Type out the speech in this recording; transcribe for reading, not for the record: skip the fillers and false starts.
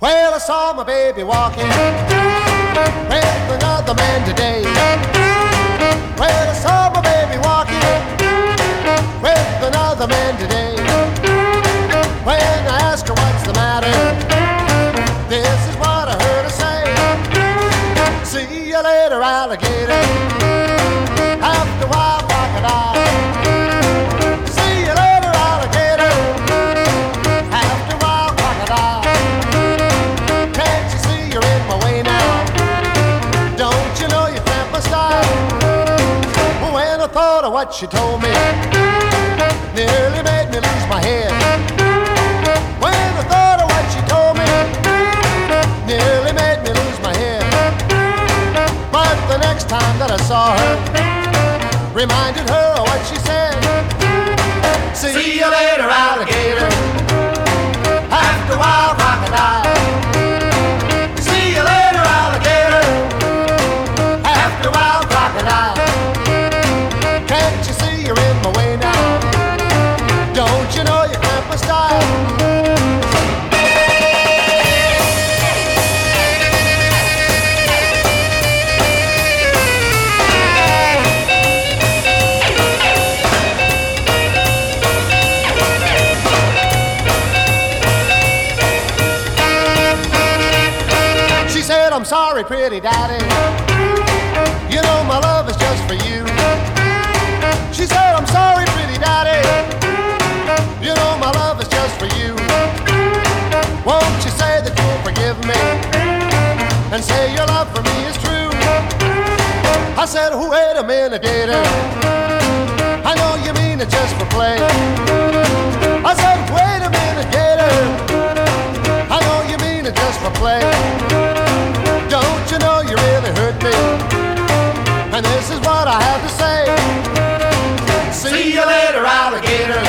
Well, I saw my baby walking with another man today. Well, I saw my baby walking with another man today. When I asked her what's the matter, this is what I heard her say. See you later, alligator. After a while, crocodile. See you later, alligator. After a while, crocodile. Can't you see you're in my way now? Don't you know you cramp my style? When I thought of what she told me, nearly made me lose my head. When I thought of what she told me, nearly made me lose my head. But the next time that I saw her, reminded her of what she said. See you later, alligator. After a while, crocodile. See you later, alligator. After a while, crocodile. Can't you see you're in my way now? Don't you know you cramp my style? I'm sorry, pretty daddy. You know my love is just for you. She said, I'm sorry, pretty daddy. You know my love is just for you. Won't you say that you'll forgive me and say your love for me is true? I said, oh, wait a minute, gator. I know you mean it just for play. I said, wait a minute, gator. I know you mean it just for play. Don't you know you really hurt me? And this is what I have to say. See you later, alligator.